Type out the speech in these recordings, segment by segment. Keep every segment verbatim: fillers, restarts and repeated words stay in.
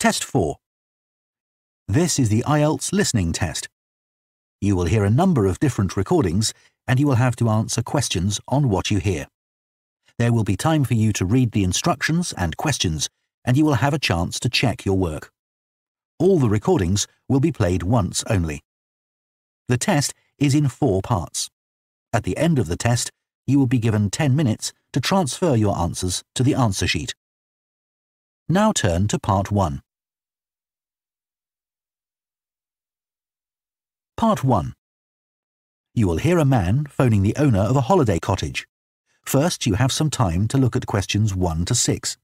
Test four. This is the I E L T S listening test. You will hear a number of different recordings and you will have to answer questions on what you hear. There will be time for you to read the instructions and questions, and you will have a chance to check your work. All the recordings will be played once only. The test is in four parts. At the end of the test, you will be given ten minutes to transfer your answers to the answer sheet. Now turn to part one. Part one. You will hear a man phoning the owner of a holiday cottage. First, you have some time to look at questions one to six.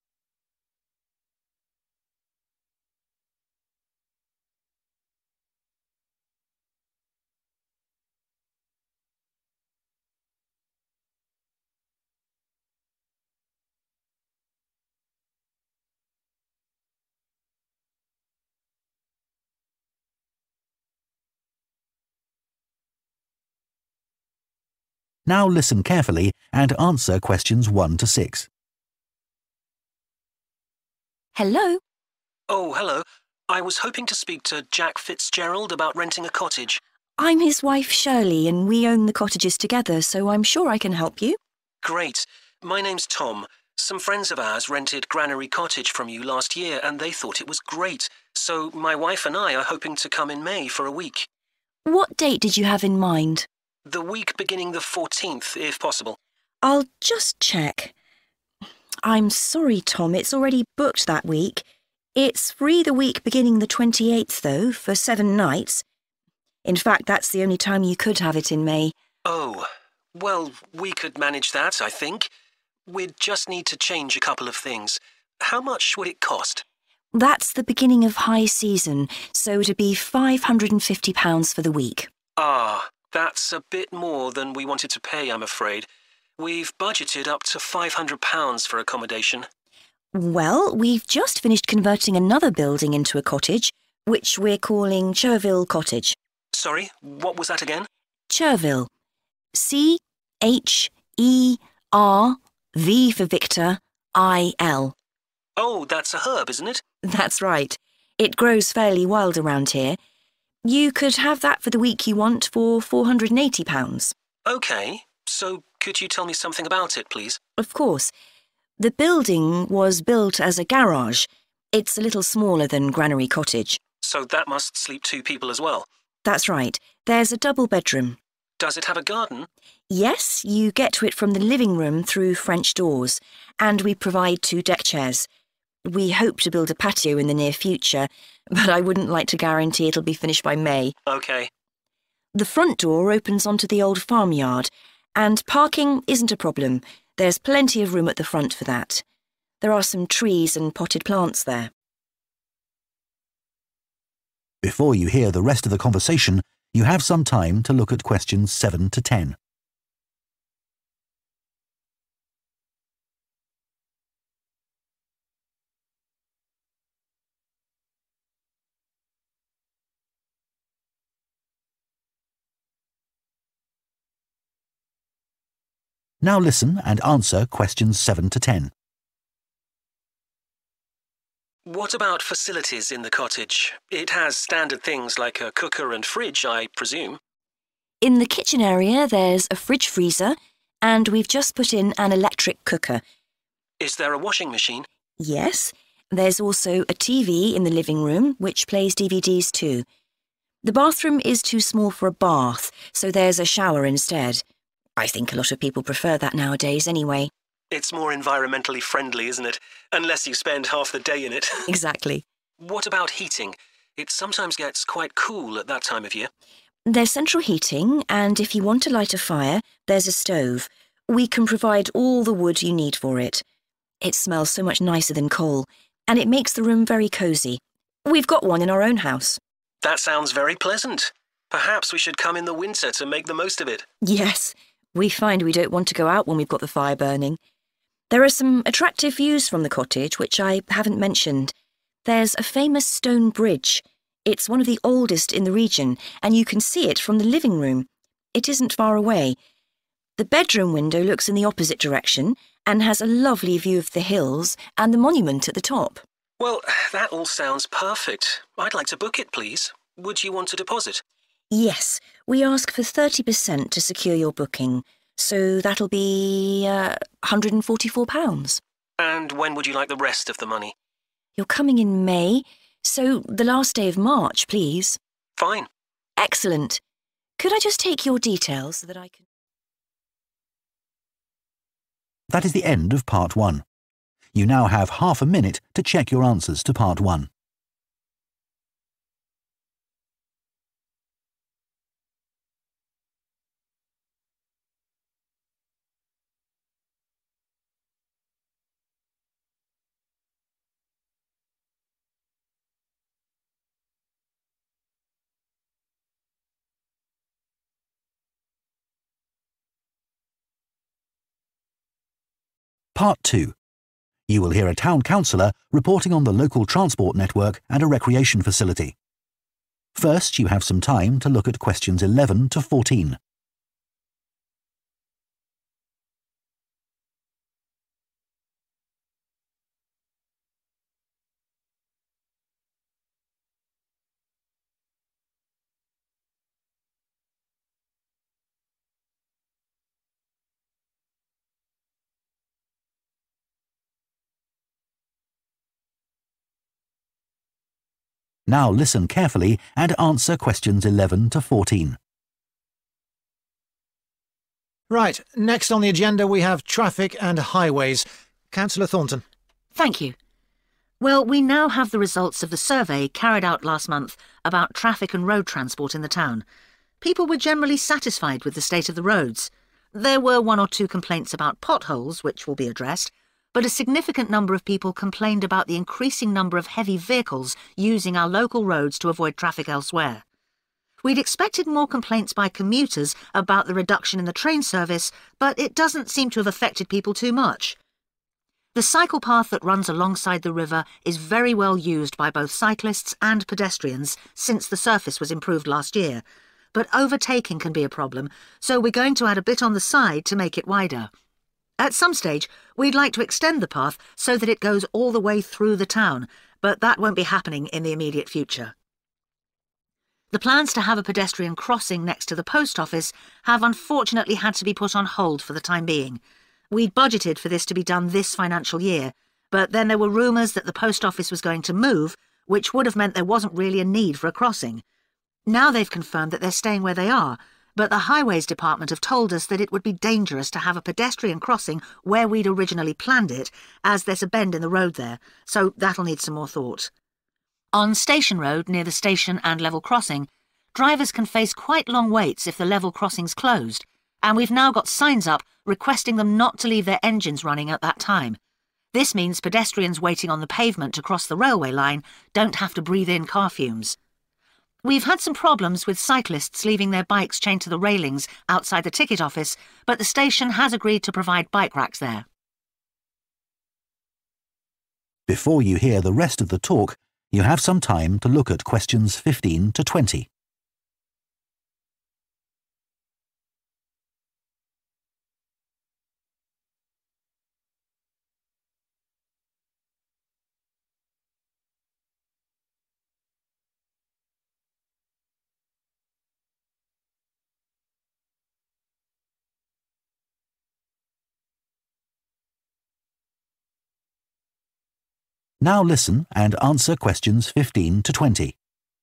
Now listen carefully and answer questions one to six. Hello? Oh, hello. I was hoping to speak to Jack Fitzgerald about renting a cottage. I'm his wife Shirley and we own the cottages together, so I'm sure I can help you. Great. My name's Tom. Some friends of ours rented Granary Cottage from you last year and they thought it was great. So my wife and I are hoping to come in May for a week. What date did you have in mind? The week beginning the fourteenth, if possible. I'll just check. I'm sorry, Tom, it's already booked that week. It's free the week beginning the twenty-eighth, though, for seven nights. In fact, that's the only time you could have it in May. Oh, well, we could manage that, I think. We'd just need to change a couple of things. How much would it cost? That's the beginning of high season, so it'd be five hundred and fifty pounds for the week. Ah, that's a bit more than we wanted to pay, I'm afraid. We've budgeted up to five hundred pounds for accommodation. Well, we've just finished converting another building into a cottage, which we're calling Cherville Cottage. Sorry, what was that again? Cherville. C H E R V for Victor, I L. Oh, that's a herb, isn't it? That's right. It grows fairly wild around here. You could have that for the week you want for four hundred and eighty pounds. OK, so could you tell me something about it, please? Of course. The building was built as a garage. It's a little smaller than Granary Cottage. So that must sleep two people as well? That's right. There's a double bedroom. Does it have a garden? Yes, you get to it from the living room through French doors, and we provide two deck chairs. We hope to build a patio in the near future, but I wouldn't like to guarantee it'll be finished by May. OK. The front door opens onto the old farmyard, and parking isn't a problem. There's plenty of room at the front for that. There are some trees and potted plants there. Before you hear the rest of the conversation, you have some time to look at questions seven to ten. Now listen and answer questions seven to ten. What about facilities in the cottage? It has standard things like a cooker and fridge, I presume. In the kitchen area, there's a fridge freezer, and we've just put in an electric cooker. Is there a washing machine? Yes. There's also a T V in the living room, which plays D V Ds too. The bathroom is too small for a bath, so there's a shower instead. I think a lot of people prefer that nowadays anyway. It's more environmentally friendly, isn't it? Unless you spend half the day in it. Exactly. What about heating? It sometimes gets quite cool at that time of year. There's central heating, and if you want to light a fire, there's a stove. We can provide all the wood you need for it. It smells so much nicer than coal, and it makes the room very cosy. We've got one in our own house. That sounds very pleasant. Perhaps we should come in the winter to make the most of it. Yes. We find we don't want to go out when we've got the fire burning. There are some attractive views from the cottage, which I haven't mentioned. There's a famous stone bridge. It's one of the oldest in the region, and you can see it from the living room. It isn't far away. The bedroom window looks in the opposite direction and has a lovely view of the hills and the monument at the top. Well, that all sounds perfect. I'd like to book it, please. Would you want a deposit? Yes, we ask for thirty percent to secure your booking, so that'll be uh, one hundred and forty-four pounds. And when would you like the rest of the money? You're coming in May, so the last day of March, please. Fine. Excellent. Could I just take your details so that I can... That is the end of part one. You now have half a minute to check your answers to part one. Part two. You will hear a town councillor reporting on the local transport network and a recreation facility. First, you have some time to look at questions eleven to fourteen. Now listen carefully and answer questions eleven to fourteen. Right, next on the agenda we have traffic and highways. Councillor Thornton. Thank you. Well, we now have the results of the survey carried out last month about traffic and road transport in the town. People were generally satisfied with the state of the roads. There were one or two complaints about potholes, which will be addressed, but a significant number of people complained about the increasing number of heavy vehicles using our local roads to avoid traffic elsewhere. We'd expected more complaints by commuters about the reduction in the train service, but it doesn't seem to have affected people too much. The cycle path that runs alongside the river is very well used by both cyclists and pedestrians since the surface was improved last year, but overtaking can be a problem, so we're going to add a bit on the side to make it wider. At some stage, we'd like to extend the path so that it goes all the way through the town, but that won't be happening in the immediate future. The plans to have a pedestrian crossing next to the post office have unfortunately had to be put on hold for the time being. We'd budgeted for this to be done this financial year, but then there were rumours that the post office was going to move, which would have meant there wasn't really a need for a crossing. Now they've confirmed that they're staying where they are, but the Highways Department have told us that it would be dangerous to have a pedestrian crossing where we'd originally planned it, as there's a bend in the road there, so that'll need some more thought. On Station Road, near the station and level crossing, drivers can face quite long waits if the level crossing's closed, and we've now got signs up requesting them not to leave their engines running at that time. This means pedestrians waiting on the pavement to cross the railway line don't have to breathe in car fumes. We've had some problems with cyclists leaving their bikes chained to the railings outside the ticket office, but the station has agreed to provide bike racks there. Before you hear the rest of the talk, you have some time to look at questions fifteen to twenty. Now listen and answer questions fifteen to twenty.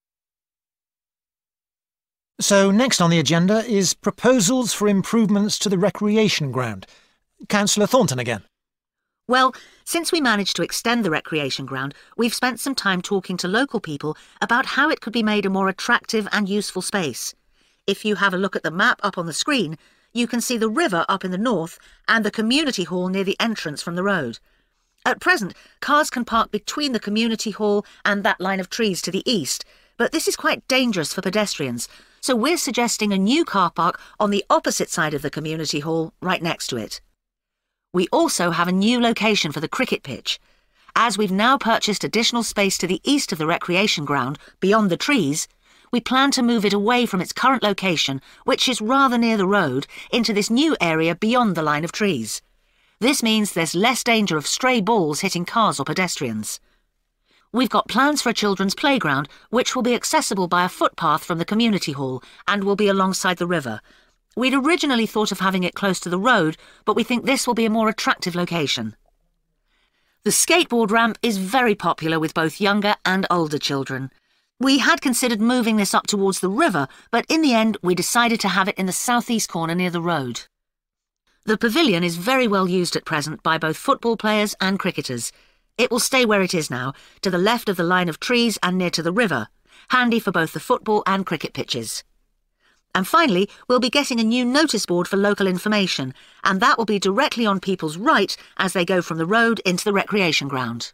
So next on the agenda is proposals for improvements to the recreation ground. Councillor Thornton again. Well, since we managed to extend the recreation ground, we've spent some time talking to local people about how it could be made a more attractive and useful space. If you have a look at the map up on the screen, you can see the river up in the north and the community hall near the entrance from the road. At present, cars can park between the community hall and that line of trees to the east, but this is quite dangerous for pedestrians, so we're suggesting a new car park on the opposite side of the community hall, right next to it. We also have a new location for the cricket pitch. As we've now purchased additional space to the east of the recreation ground, beyond the trees, we plan to move it away from its current location, which is rather near the road, into this new area beyond the line of trees. This means there's less danger of stray balls hitting cars or pedestrians. We've got plans for a children's playground, which will be accessible by a footpath from the community hall and will be alongside the river. We'd originally thought of having it close to the road, but we think this will be a more attractive location. The skateboard ramp is very popular with both younger and older children. We had considered moving this up towards the river, but in the end we decided to have it in the southeast corner near the road. The pavilion is very well used at present by both football players and cricketers. It will stay where it is now, to the left of the line of trees and near to the river, handy for both the football and cricket pitches. And finally, we'll be getting a new notice board for local information, and that will be directly on people's right as they go from the road into the recreation ground.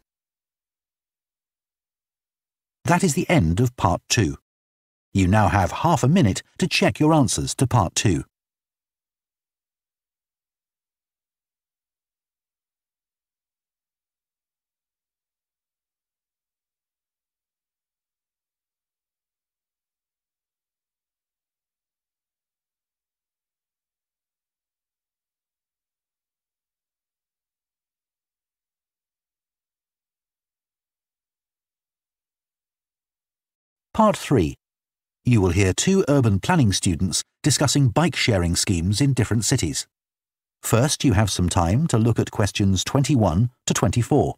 That is the end of part two. You now have half a minute to check your answers to part two. Part three. You will hear two urban planning students discussing bike-sharing schemes in different cities. First, you have some time to look at questions twenty-one to twenty-four.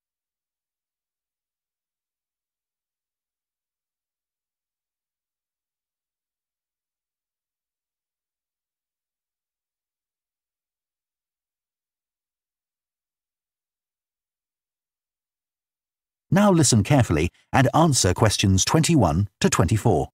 Now listen carefully and answer questions twenty-one to twenty-four.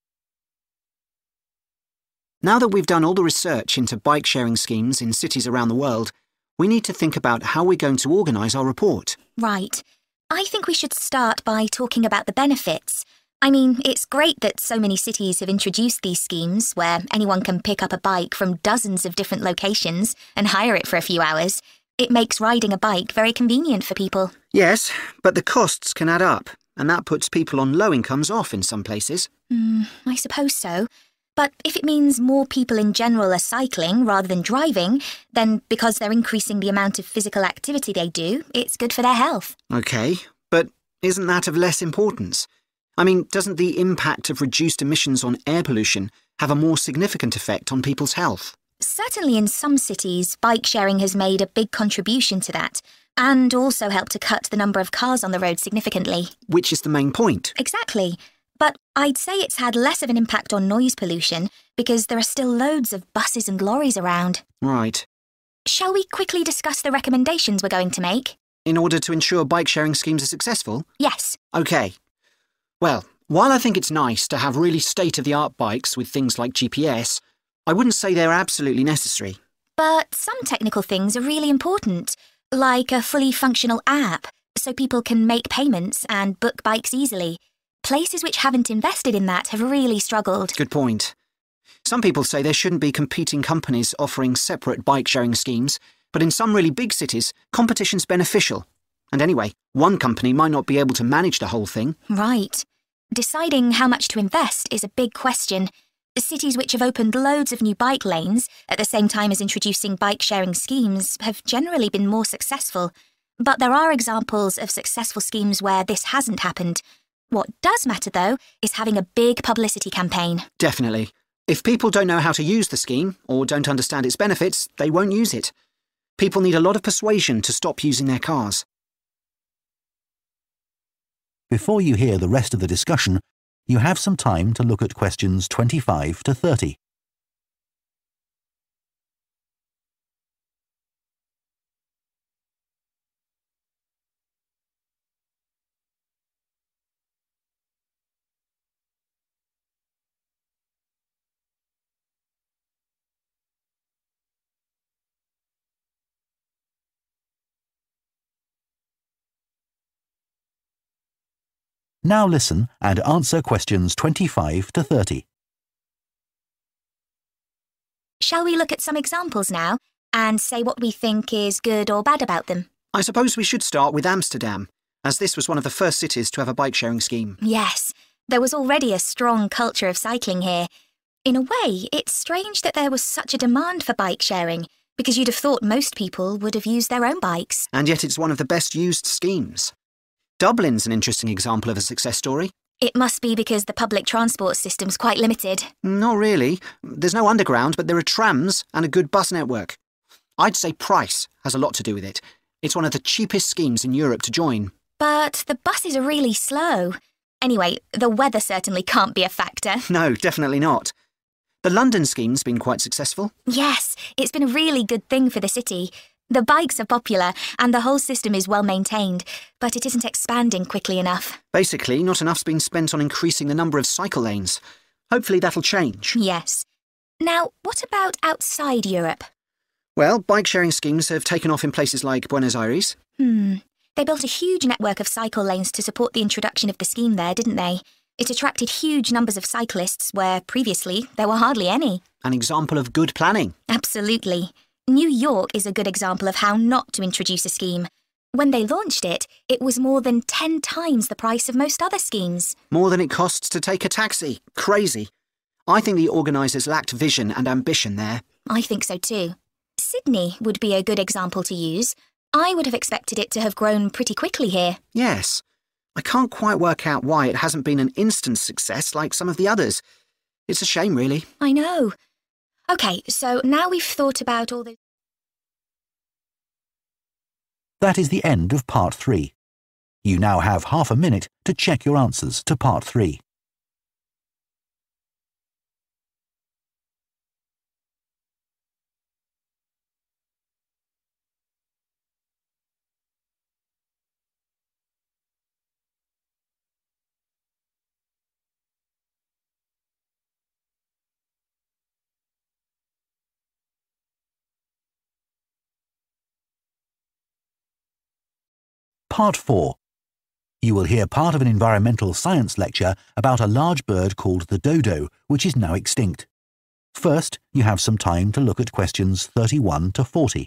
Now that we've done all the research into bike-sharing schemes in cities around the world, we need to think about how we're going to organise our report. Right. I think we should start by talking about the benefits. I mean, it's great that so many cities have introduced these schemes where anyone can pick up a bike from dozens of different locations and hire it for a few hours. It makes riding a bike very convenient for people. Yes, but the costs can add up, and that puts people on low incomes off in some places. Mm, I suppose so. But if it means more people in general are cycling rather than driving, then because they're increasing the amount of physical activity they do, it's good for their health. OK, but isn't that of less importance? I mean, doesn't the impact of reduced emissions on air pollution have a more significant effect on people's health? Certainly in some cities, bike sharing has made a big contribution to that, and also helped to cut the number of cars on the road significantly. Which is the main point. Exactly. But I'd say it's had less of an impact on noise pollution because there are still loads of buses and lorries around. Right. Shall we quickly discuss the recommendations we're going to make? In order to ensure bike-sharing schemes are successful? Yes. OK. Well, while I think it's nice to have really state-of-the-art bikes with things like G P S, I wouldn't say they're absolutely necessary. But some technical things are really important, like a fully functional app, so people can make payments and book bikes easily. Places which haven't invested in that have really struggled. Good point. Some people say there shouldn't be competing companies offering separate bike-sharing schemes, but in some really big cities, competition's beneficial. And anyway, one company might not be able to manage the whole thing. Right. Deciding how much to invest is a big question. Cities which have opened loads of new bike lanes at the same time as introducing bike-sharing schemes have generally been more successful. But there are examples of successful schemes where this hasn't happened. What does matter, though, is having a big publicity campaign. Definitely. If people don't know how to use the scheme or don't understand its benefits, they won't use it. People need a lot of persuasion to stop using their cars. Before you hear the rest of the discussion, you have some time to look at questions twenty-five to thirty. Now listen and answer questions twenty-five to thirty. Shall we look at some examples now and say what we think is good or bad about them? I suppose we should start with Amsterdam, as this was one of the first cities to have a bike-sharing scheme. Yes, there was already a strong culture of cycling here. In a way, it's strange that there was such a demand for bike sharing, because you'd have thought most people would have used their own bikes. And yet it's one of the best used schemes. Dublin's an interesting example of a success story. It must be because the public transport system's quite limited. Not really. There's no underground, but there are trams and a good bus network. I'd say price has a lot to do with it. It's one of the cheapest schemes in Europe to join. But the buses are really slow. Anyway, the weather certainly can't be a factor. No, definitely not. The London scheme's been quite successful. Yes, it's been a really good thing for the city. The bikes are popular and the whole system is well maintained, but it isn't expanding quickly enough. Basically, not enough's been spent on increasing the number of cycle lanes. Hopefully that'll change. Yes. Now, what about outside Europe? Well, bike-sharing schemes have taken off in places like Buenos Aires. Hmm. They built a huge network of cycle lanes to support the introduction of the scheme there, didn't they? It attracted huge numbers of cyclists where previously there were hardly any. An example of good planning. Absolutely. New York is a good example of how not to introduce a scheme. When they launched it, it was more than ten times the price of most other schemes. More than it costs to take a taxi. Crazy. I think the organisers lacked vision and ambition there. I think so too. Sydney would be a good example to use. I would have expected it to have grown pretty quickly here. Yes. I can't quite work out why it hasn't been an instant success like some of the others. It's a shame, really. I know. OK, so now we've thought about all the... That is the end of part three. You now have half a minute to check your answers to part three. Part four. You will hear part of an environmental science lecture about a large bird called the dodo, which is now extinct. First, you have some time to look at questions thirty-one to forty.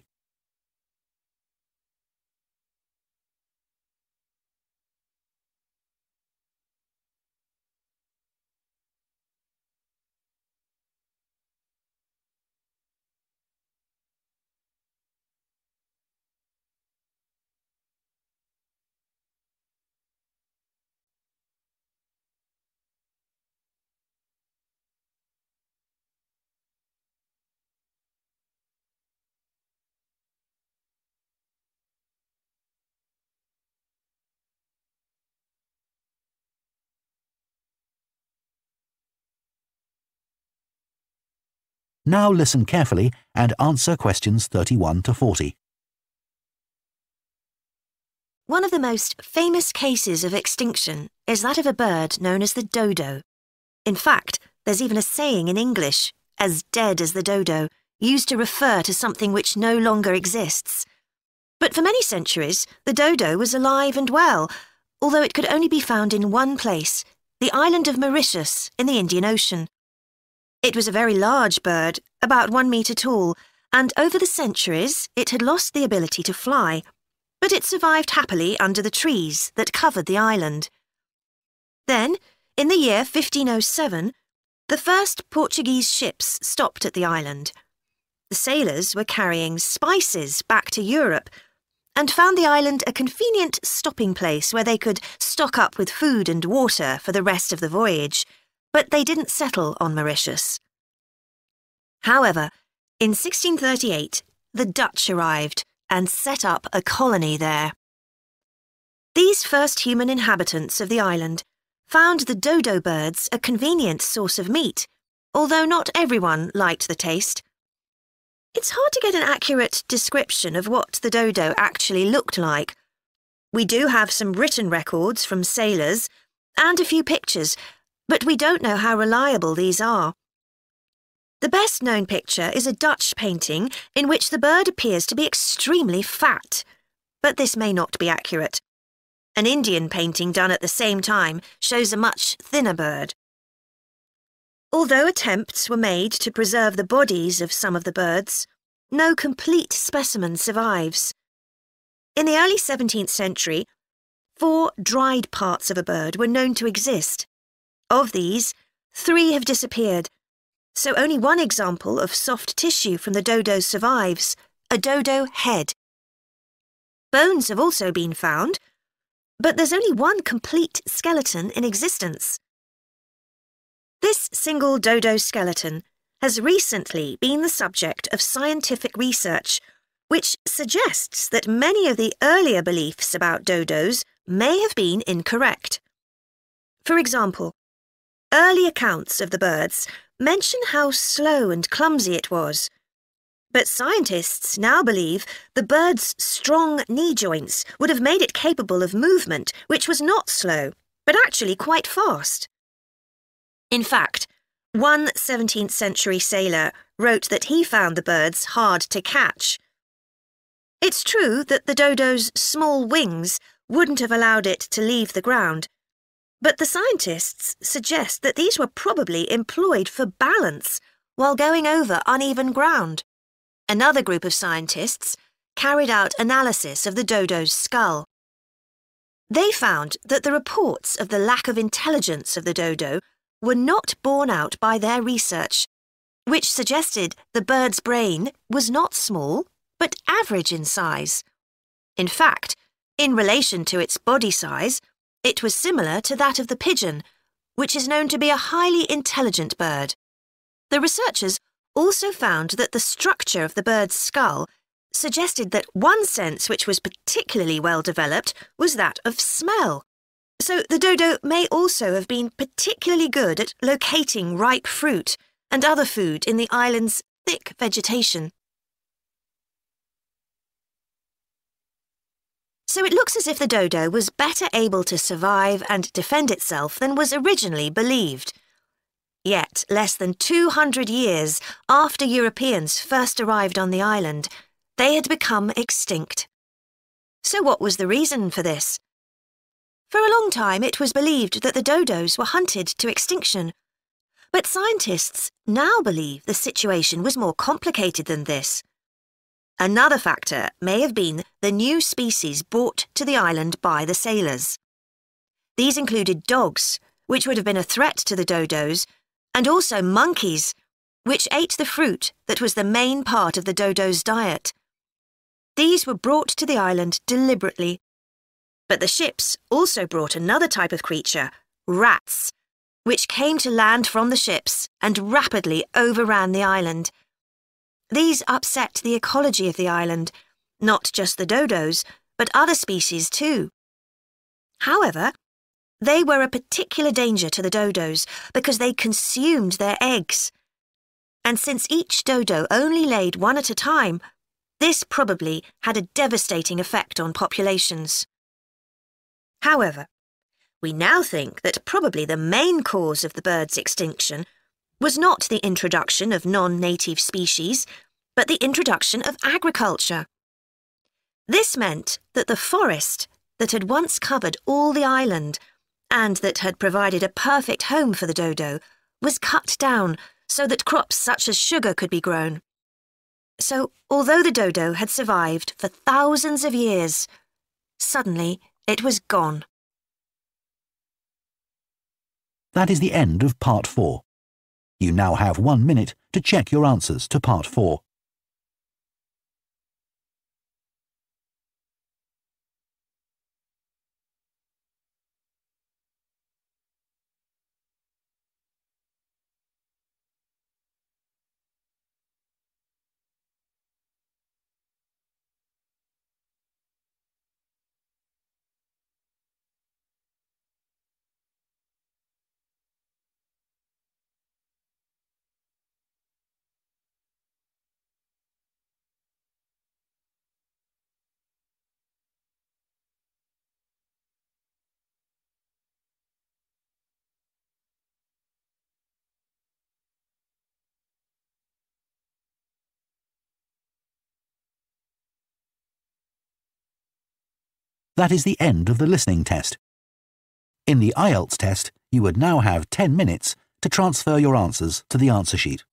Now listen carefully and answer questions thirty-one to forty. One of the most famous cases of extinction is that of a bird known as the dodo. In fact, there's even a saying in English, as dead as the dodo, used to refer to something which no longer exists. But for many centuries, the dodo was alive and well, although it could only be found in one place, the island of Mauritius in the Indian Ocean. It was a very large bird, about one metre tall, and over the centuries it had lost the ability to fly, but it survived happily under the trees that covered the island. Then, in the year fifteen oh seven, the first Portuguese ships stopped at the island. The sailors were carrying spices back to Europe and found the island a convenient stopping place where they could stock up with food and water for the rest of the voyage, but they didn't settle on Mauritius. However, in sixteen thirty-eight, the Dutch arrived and set up a colony there. These first human inhabitants of the island found the dodo birds a convenient source of meat, although not everyone liked the taste. It's hard to get an accurate description of what the dodo actually looked like. We do have some written records from sailors and a few pictures, but we don't know how reliable these are. The best known picture is a Dutch painting in which the bird appears to be extremely fat, but this may not be accurate. An Indian painting done at the same time shows a much thinner bird. Although attempts were made to preserve the bodies of some of the birds, no complete specimen survives. In the early seventeenth century, four dried parts of a bird were known to exist. Of these, three have disappeared, so only one example of soft tissue from the dodo survives, a dodo head. Bones have also been found, but there's only one complete skeleton in existence. This single dodo skeleton has recently been the subject of scientific research, which suggests that many of the earlier beliefs about dodos may have been incorrect. For example, early accounts of the birds mention how slow and clumsy it was, but scientists now believe the bird's strong knee joints would have made it capable of movement which was not slow, but actually quite fast. In fact, one seventeenth century sailor wrote that he found the birds hard to catch. It's true that the dodo's small wings wouldn't have allowed it to leave the ground, but the scientists suggest that these were probably employed for balance while going over uneven ground. Another group of scientists carried out analysis of the dodo's skull. They found that the reports of the lack of intelligence of the dodo were not borne out by their research, which suggested the bird's brain was not small, but average in size. In fact, in relation to its body size, it was similar to that of the pigeon, which is known to be a highly intelligent bird. The researchers also found that the structure of the bird's skull suggested that one sense which was particularly well developed was that of smell. So the dodo may also have been particularly good at locating ripe fruit and other food in the island's thick vegetation. So it looks as if the dodo was better able to survive and defend itself than was originally believed. Yet, less than two hundred years after Europeans first arrived on the island, they had become extinct. So what was the reason for this? For a long time it was believed that the dodos were hunted to extinction. But scientists now believe the situation was more complicated than this. Another factor may have been the new species brought to the island by the sailors. These included dogs, which would have been a threat to the dodos, and also monkeys, which ate the fruit that was the main part of the dodo's diet. These were brought to the island deliberately. But the ships also brought another type of creature, rats, which came to land from the ships and rapidly overran the island. These upset the ecology of the island, not just the dodos, but other species too. However, they were a particular danger to the dodos because they consumed their eggs. And since each dodo only laid one at a time, this probably had a devastating effect on populations. However, we now think that probably the main cause of the bird's extinction was not the introduction of non-native species, but the introduction of agriculture. This meant that the forest that had once covered all the island and that had provided a perfect home for the dodo was cut down so that crops such as sugar could be grown. So, although the dodo had survived for thousands of years, suddenly it was gone. That is the end of part four. You now have one minute to check your answers to part four. That is the end of the listening test. In the I E L T S test, you would now have ten minutes to transfer your answers to the answer sheet.